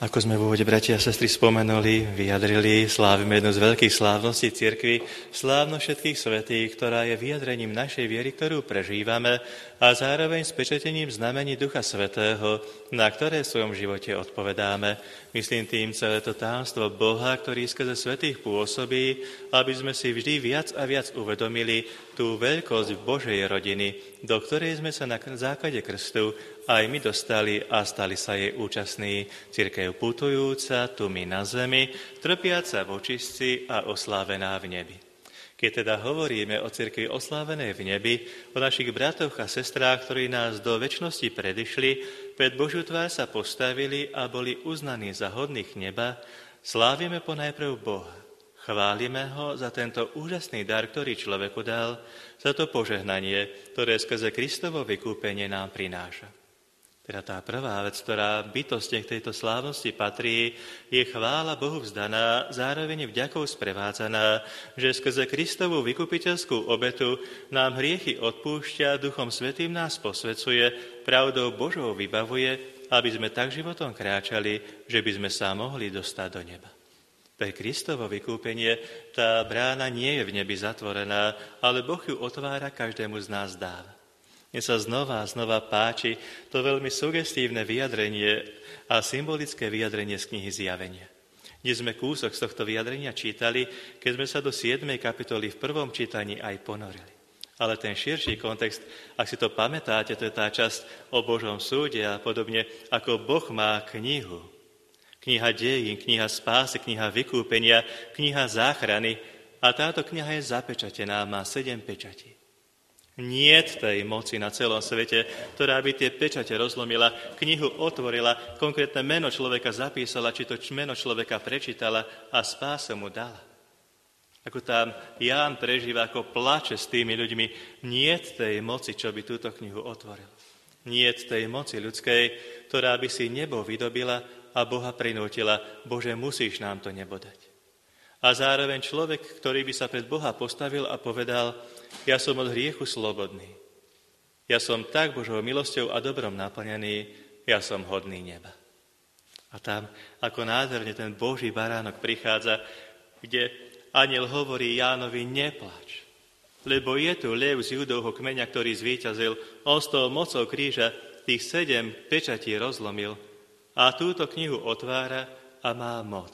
Ako sme v úvode, bratia a sestry, spomenuli, vyjadrili, slávime jednu z veľkých slávností cirkvi, slávnosť všetkých svätých, ktorá je vyjadrením našej viery, ktorú prežívame a zároveň spečatením znamení Ducha Svätého, na ktoré v svojom živote odpovedáme. Myslím tým celé to tajomstvo Boha, ktorý skrze svätých pôsobí, aby sme si vždy viac a viac uvedomili tú veľkosť Božej rodiny, do ktorej sme sa na základe krstu aj my dostali a stali sa jej účastní. Cirkev putujúca, tu my na zemi, trpiaca v očistci a oslávená v nebi. Keď teda hovoríme o cirkvi oslávenej v nebi, o našich bratoch a sestrách, ktorí nás do večnosti predišli, pred Božiu tvár sa postavili a boli uznaní za hodných neba, slávime ponajprv Boha. Chválime ho za tento úžasný dar, ktorý človeku dal, za to požehnanie, ktoré skrze Kristovo vykúpenie nám prináša. Teda tá prvá vec, ktorá bytostne k tejto slávnosti patrí, je chvála Bohu vzdaná, zároveň vďakou sprevádzaná, že skrze Kristovú vykupiteľskú obetu nám hriechy odpúšťa, Duchom Svätým nás posvecuje, pravdou Božou vybavuje, aby sme tak životom kráčali, že by sme sa mohli dostať do neba. Pre Kristovo vykúpenie tá brána nie je v nebi zatvorená, ale Boh ju otvára, každému z nás dáva. Mne sa znova páči to veľmi sugestívne vyjadrenie a symbolické vyjadrenie z knihy Zjavenia. Dnes sme kúsok z tohto vyjadrenia čítali, keď sme sa do 7. kapitoly v prvom čítaní aj ponorili. Ale ten širší kontext, ak si to pamätáte, to je tá časť o Božom súde a podobne, ako Boh má knihu. Kniha dejín, kniha spásy, kniha vykúpenia, kniha záchrany a táto kniha je zapečatená, má 7 pečatí. Niet tej moci na celom svete, ktorá by tie pečate rozlomila, knihu otvorila, konkrétne meno človeka zapísala, či to meno človeka prečítala a spásu mu dala. Ako tam Ján prežíva, ako plače s tými ľuďmi, niet tej moci, čo by túto knihu otvoril. Niet tej moci ľudskej, ktorá by si nebo vydobila a Boha prinútila, Bože, musíš nám to nebo dať. A zároveň človek, ktorý by sa pred Boha postavil a povedal, ja som od hriechu slobodný. Ja som tak Božou milosťou a dobrom naplnený, ja som hodný neba. A tam, ako nádherne ten Boží baránok prichádza, kde anjel hovorí Jánovi, neplač, lebo je tu lev z Judovho kmeňa, ktorý zvíťazil, on s tou mocou kríža tých 7 pečatí rozlomil a túto knihu otvára a má moc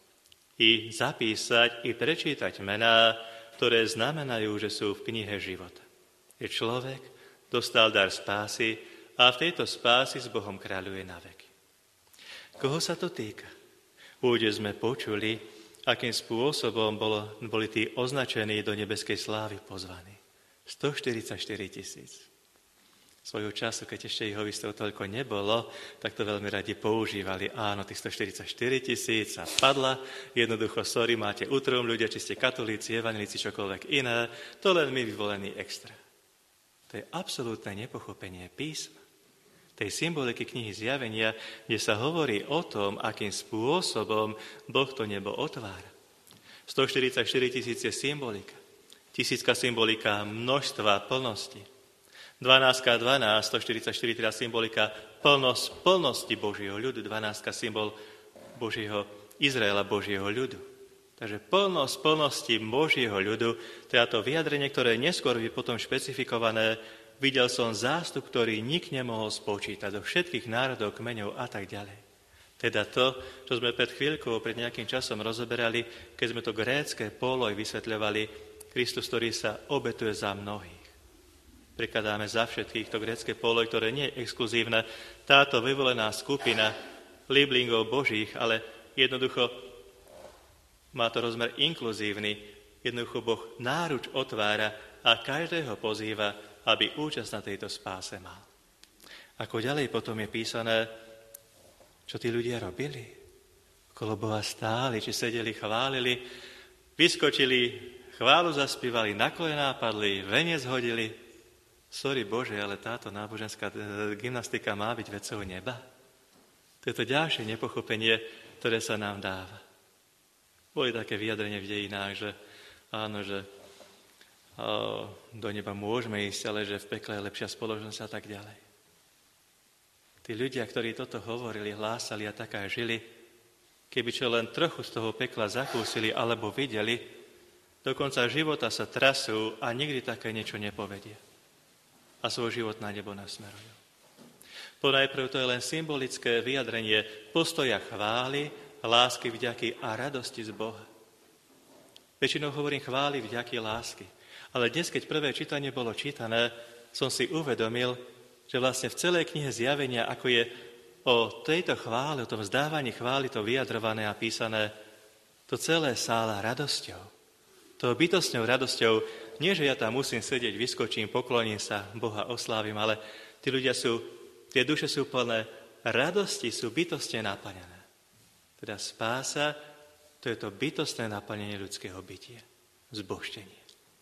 i zapísať, i prečítať mená, ktoré znamenajú, že sú v knihe života. Je človek, dostal dar spásy a v tejto spásy s Bohom kráľuje na veky. Koho sa to týka? Úde sme počuli, akým spôsobom boli tí označení do nebeskej slávy pozvaní. 144 000. Svojho času, keď ešte Jehovistov toľko nebolo, tak to veľmi radi používali. Áno, tých 144 000 sa padla. Jednoducho, sorry, máte útrom ľudia, či ste katolíci, evanjelíci, čokoľvek iné. To len my vyvolení extra. To je absolútne nepochopenie písma. Tej symboliky knihy Zjavenia, kde sa hovorí o tom, akým spôsobom Boh to nebo otvára. 144 000 je symbolika. 1000 symbolika množstva, plnosti. 12 12, 144 teda symbolika plnosti Božieho ľudu, 12 symbol Božieho Izraela, Božieho ľudu. Takže plnosti Božieho ľudu, teda to vyjadrenie, ktoré neskôr je potom špecifikované, videl som zástup, ktorý nik nemohol spočítať do všetkých národov, kmeňov a tak ďalej. Teda to, čo sme pred chvíľkou, pred nejakým časom rozoberali, keď sme to grécke póloj vysvetľovali, Kristus, ktorý sa obetuje za mnohých. Prikladáme za všetkých to grécke póloj, ktoré nie je exkluzívne. Táto vyvolená skupina líblingov Božích, ale jednoducho má to rozmer inkluzívny. Jednoducho Boh náruč otvára a každého pozýva, aby účasť na tejto spáse mal. Ako ďalej potom je písané, čo tí ľudia robili. Okolo Boha stáli, či sedeli, chválili, vyskočili, chválu zaspívali, na kolená padli, veniec hodili. Sorry Bože, ale táto náboženská gymnastika má byť vecou neba? To je to ďalšie nepochopenie, ktoré sa nám dáva. Boli také vyjadrenie v dejinách, že áno, že do neba môžeme ísť, ale že v pekle je lepšia spoločnosť a tak ďalej. Tí ľudia, ktorí toto hovorili, hlásali a tak aj žili, keby čo len trochu z toho pekla zakúsili alebo videli, do konca života sa trasú a nikdy také niečo nepovedia. A svoj život na nebo nasmerujú. Ponajprv to je len symbolické vyjadrenie postoja chvály, lásky, vďaky a radosti z Boha. Väčšinou hovorím chvály, vďaky, lásky. Ale dnes, keď prvé čítanie bolo čítané, som si uvedomil, že vlastne v celej knihe Zjavenia, ako je o tejto chvále, o tom vzdávaní chvály, to vyjadrované a písané, to celé sála radosťou. To bytostnou radosťou, nie že ja tam musím sedieť, vyskočím, pokloním sa, Boha oslávim, ale tie duše sú plné radosti, sú bytostne naplnené. Teda spása, to je to bytostné naplnenie ľudského bytia, zbožtenie.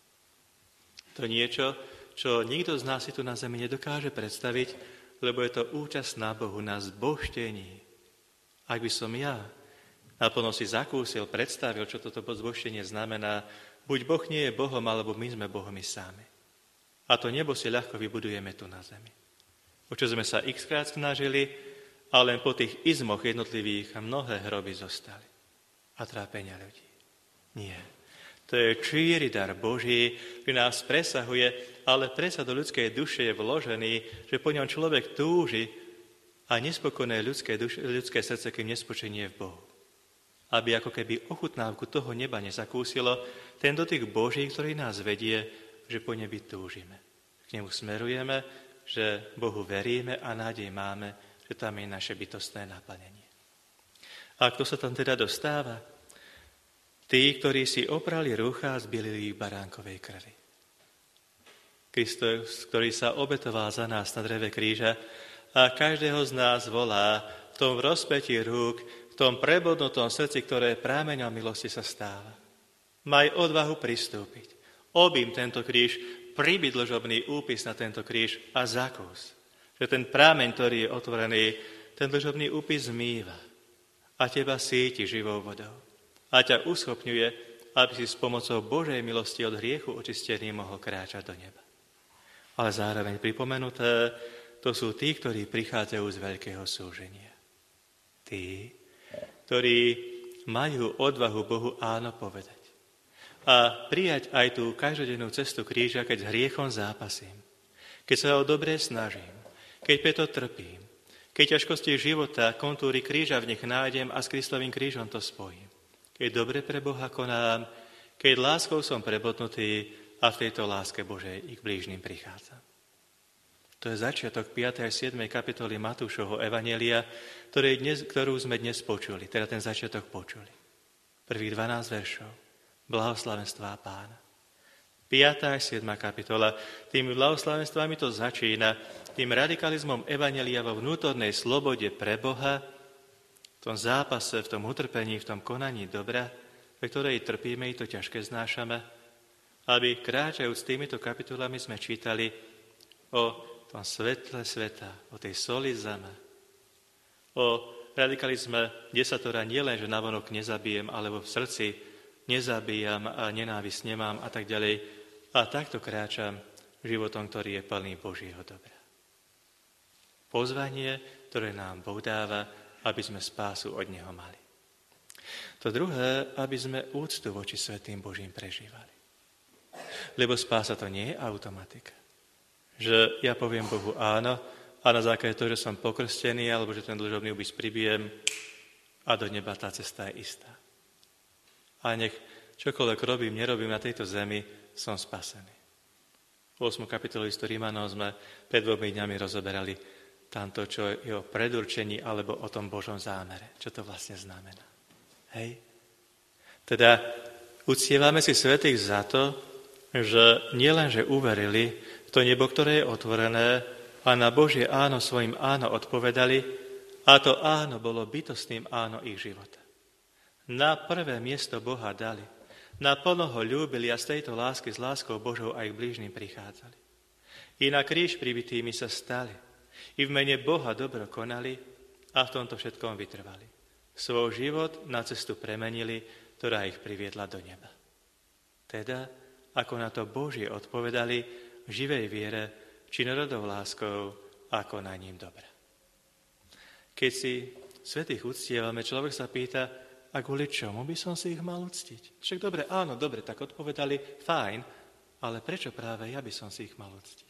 To niečo, čo nikto z nás si tu na zemi nedokáže predstaviť, lebo je to účasť na Bohu, na zbožtení. Ak by som ja naplno si zakúsil, predstavil, čo toto zbožtenie znamená, buď Boh nie je Bohom, alebo my sme Bohmi sami. A to nebo si ľahko vybudujeme tu na zemi. O čo sme sa x-krát snažili, ale len po tých izmoch jednotlivých mnohé hroby zostali. A trápenia ľudí. Nie. To je číri dar Boží, ktorý nás presahuje, ale predsa do ľudskej duše je vložený, že po ňom človek túži a nespokojné ľudské srdce, kým nespočenie v Bohu. Aby ako keby ochutnávku toho neba nezakúsilo, ten dotyk Boží, ktorý nás vedie, že po nebi túžime. K nemu smerujeme, že Bohu veríme a nádej máme, že tam je naše bytostné naplnenie. A kto sa tam teda dostáva? Tí, ktorí si oprali rúcha a zbielili ich baránkovej krvi. Kristus, ktorý sa obetoval za nás na dreve kríža a každého z nás volá v tom rozpätí rúk, v tom prebodnutom srdci, ktoré prámeňom milosti sa stáva. Maj odvahu pristúpiť. Objím tento kríž, pribyť dlžobný úpis na tento kríž a zakús. Že ten prámeň, ktorý je otvorený, ten dlžobný úpis zmýva a teba síti živou vodou. A ťa uschopňuje, aby si s pomocou Božej milosti od hriechu očistený mohol kráčať do neba. Ale zároveň pripomenuté, to sú tí, ktorí prichádzajú z veľkého súženia. Tí, ktorí majú odvahu Bohu áno povedať. A prijať aj tú každodennú cestu kríža, keď s hriechom zápasím. Keď sa ho dobre snažím. Keď preto trpím. Keď ťažkosti života, kontúry kríža v nich nájdem a s Kristovým krížom to spojím. Keď dobre pre Boha konám, keď láskou som prebodnutý a v tejto láske Božej ich blížnym prichádzam. To je začiatok 5. a 7. kapitoly Matúšovho evanjelia, ktorú sme dnes počuli, teda ten začiatok počuli. Prvých 12 veršov. Blahoslavenstvá Pána. 5. a 7. kapitola. Tými blahoslavenstvami to začína, tým radikalizmom evanjelia vo vnútornej slobode pre Boha, v tom zápase, v tom utrpení, v tom konaní dobra, pre ktorej trpíme i to ťažké znášame, aby kráčajúc týmito kapitolami sme čítali o tom svetle sveta, o tej soli zeme, o radikalizme desatora nielen, že navonok nezabijem, alebo v srdci nezabíjam a nenávisť nemám a tak ďalej. A takto kráčam životom, ktorý je plný Božieho dobra. Pozvanie, ktoré nám Boh dáva, aby sme spásu od Neho mali. To druhé, aby sme úctu voči svätým Božím prežívali. Lebo spása to nie je automatika. Že ja poviem Bohu áno a na základe toho, že som pokrstený alebo že ten dlžobný úpis pribijem a do neba tá cesta je istá. A nech čokoľvek robím, nerobím na tejto zemi, som spasený. V 8. kapitole listu Rímanom sme pred 2 dňami rozoberali tamto, čo je o predurčení alebo o tom Božom zámere. Čo to vlastne znamená. Hej? Teda uctievame si svätých za to, že nielenže uverili v to nebo, ktoré je otvorené a na Božie áno svojim áno odpovedali a to áno bolo bytostným áno ich života. Na prvé miesto Boha dali. Naplno ho ľúbili a z tejto lásky s láskou Božou aj k blížnym prichádzali. I na kríž pribitými sa stali. I v mene Boha dobro konali a v tomto všetkom vytrvali. Svoj život na cestu premenili, ktorá ich priviedla do neba. Teda, ako na to Božie odpovedali v živej viere, činorodou láskou a konaním dobra. Keď si svätých uctievame, človek sa pýta, a kvôli čomu by som si ich mal uctiť? Však dobre, áno, dobre, tak odpovedali, fajn, ale prečo práve ja by som si ich mal uctiť?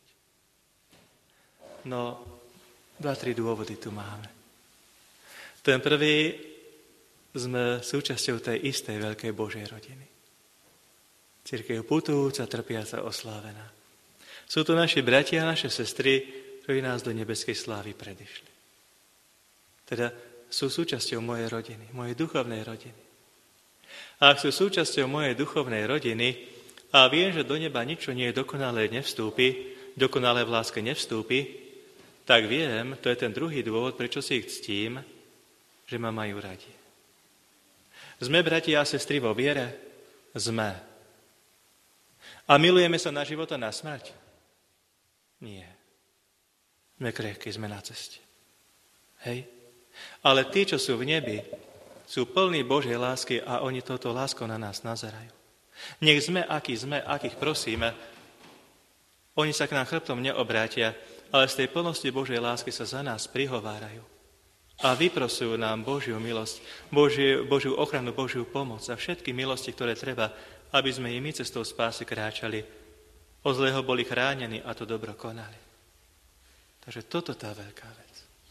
No, 2-3 dôvody tu máme. Ten prvý, sme súčasťou tej istej veľkej Božej rodiny. Cirkev putujúca, trpiaca, oslávená. Sú to naši bratia a naše sestry, ktorí nás do nebeskej slávy predišli. Teda sú súčasťou mojej rodiny, mojej duchovnej rodiny. A ak sú súčasťou mojej duchovnej rodiny a viem, že do neba nič, čo nie je dokonalé, nevstúpi, dokonalé v láske nevstúpi, tak viem, to je ten druhý dôvod, prečo si ich ctím, že ma majú radi. Sme bratia a sestry vo viere? Sme. A milujeme sa na život a na smrť? Nie. Sme krehkí, sme na ceste. Hej? Ale tí, čo sú v nebi, sú plní Božej lásky a oni touto láskou na nás nazerajú. Nech sme, akých prosíme, oni sa k nám chrbtom neobrátia, ale z tej plnosti Božej lásky sa za nás prihovárajú. A vyprosujú nám Božiu milosť, Božiu ochranu, Božiu pomoc a všetky milosti, ktoré treba, aby sme i my cestou spásy kráčali. Od zlého boli chránení a to dobro konali. Takže toto tá veľká vec.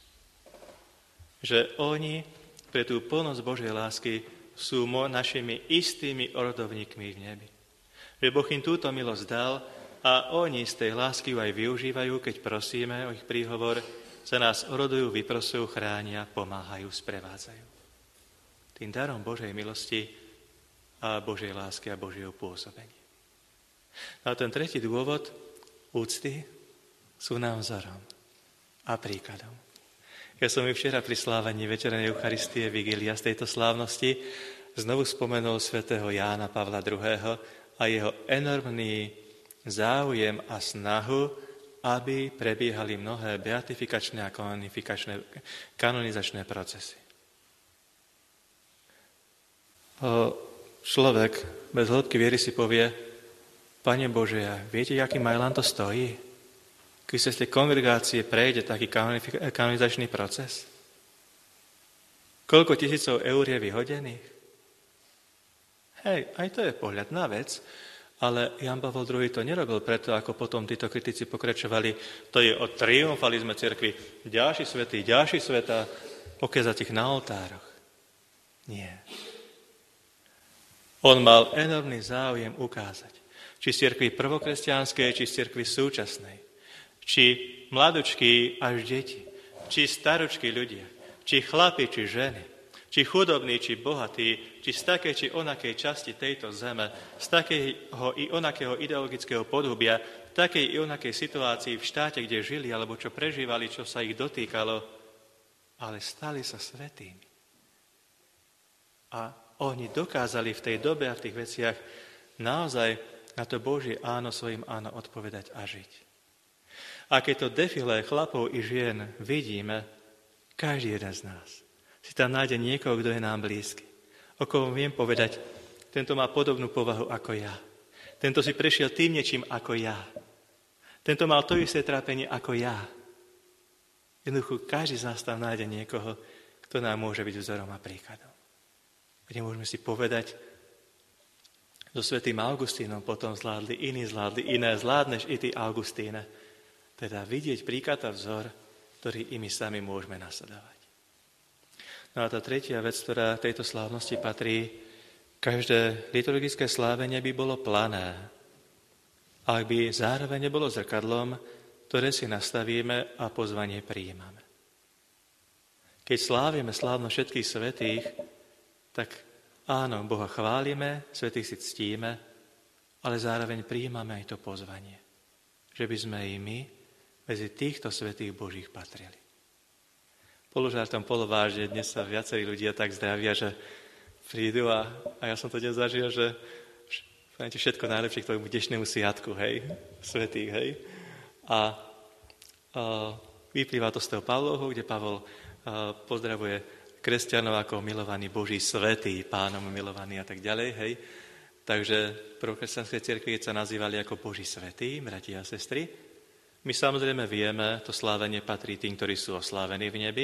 Že oni pre tú plnosť Božej lásky sú našimi istými orodovníkmi v nebi. Že Boh im túto milosť dal a oni z tej lásky ju aj využívajú, keď prosíme o ich príhovor, sa nás orodujú, vyprosujú, chránia, pomáhajú, sprevádzajú. Tým darom Božej milosti a Božej lásky a Božieho pôsobenia. A ten tretí dôvod, úcty, sú nám vzorom a príkladom. Ja som ju včera pri slávení Večernej Eucharistie Vigília z tejto slávnosti znovu spomenul svätého Jána Pavla II. A jeho enormný záujem a snahu, aby prebiehali mnohé beatifikačné a kanonizačné procesy. Človek bez hĺbky viery si povie, Pane Bože, viete, aký majlán to stojí? Keď sa z tej kongregácie prejde taký kanonizačný proces? Koľko tisícov eur je vyhodených? Hej, aj to je pohľad na vec, ale Ján Pavol II to nerobil preto, ako potom títo kritici pokračovali. To je o triumfalizme cirkvi. Ďalší sveta, okezať ich na oltároch. Nie. On mal enormný záujem ukázať, či z cirkvi prvokresťanskej, či z cirkvi súčasnej, či mladučky až deti, či staručky ľudia, či chlapi, či ženy, či chudobní, či bohatí, či z takej, či onakej časti tejto zeme, z takého i onakého ideologického podhubia, takej i onakej situácii v štáte, kde žili, alebo čo prežívali, čo sa ich dotýkalo, ale stali sa svätými. A oni dokázali v tej dobe a v tých veciach naozaj na to Božie áno svojim áno odpovedať a žiť. A keď to defilé chlapov i žien vidíme, každý jeden z nás si tam nájde niekoho, kto je nám blízky. O kom viem povedať, tento má podobnú povahu ako ja. Tento si prešiel tým niečím ako ja. Tento mal to isté trápenie ako ja. Jednoducho, každý z nás tam nájde niekoho, kto nám môže byť vzorom a príkladom. Kde môžeme si povedať, so svätým Augustínom potom zvládli iné, zvládneš i ty, Augustíne. Teda vidieť príklad a vzor, ktorý i my sami môžeme nasledovať. No a tá tretia vec, ktorá tejto slávnosti patrí, každé liturgické slávenie by bolo plané, ak by zároveň nebolo zrkadlom, ktoré si nastavíme a pozvanie prijímame. Keď slávime slávnosť všetkých svätých, tak áno, Boha chválime, svätých si ctíme, ale zároveň prijímame aj to pozvanie, že by sme i my medzi týchto svätých Božích patrili. Položártom polovážne, dnes sa viacerí ľudia tak zdravia, že prídu a ja som to dnes zažil, že všetko najlepšie k tomu dnešnému sviatku, hej, svätých, hej. A vyplýva to z toho Pavlovho, kde Pavol pozdravuje kresťanov ako milovaný Boží svätý, Pánom milovaný a tak ďalej, hej. Takže prvokresťanské cirkvi sa nazývali ako Boží svätý, bratia a sestry. My samozrejme vieme, to slávenie patrí tým, ktorí sú oslávení v nebi,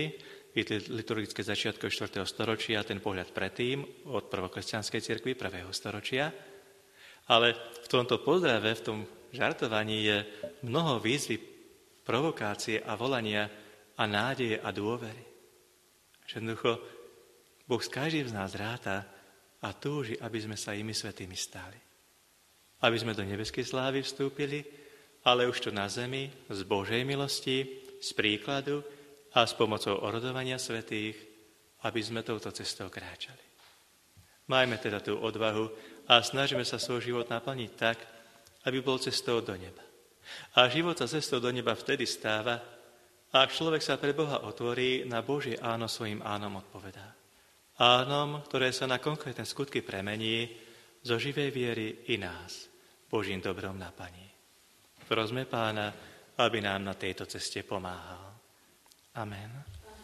liturgické začiatky 4. storočia, ten pohľad predtým, od prvokresťanskej cirkvi 1. storočia. Ale v tomto pozdrave, v tom žartovaní je mnoho výzvy, provokácie a volania a nádeje a dôvery. Že jednoducho Boh s každým z nás ráta a túži, aby sme sa imi svätými stali. Aby sme do nebeskej slávy vstúpili, ale už tu na zemi, z Božej milosti, z príkladu a s pomocou orodovania svätých, aby sme touto cestou kráčali. Majme teda tú odvahu a snažíme sa svoj život naplniť tak, aby bol cestou do neba. A život sa cestou do neba vtedy stáva, ak človek sa pre Boha otvorí, na Božie áno svojim ánom odpovedá. Ánom, ktoré sa na konkrétne skutky premení, zo živej viery i nás Božím dobrom naplní. Prosme Pána, aby nám na tejto ceste pomáhal. Amen.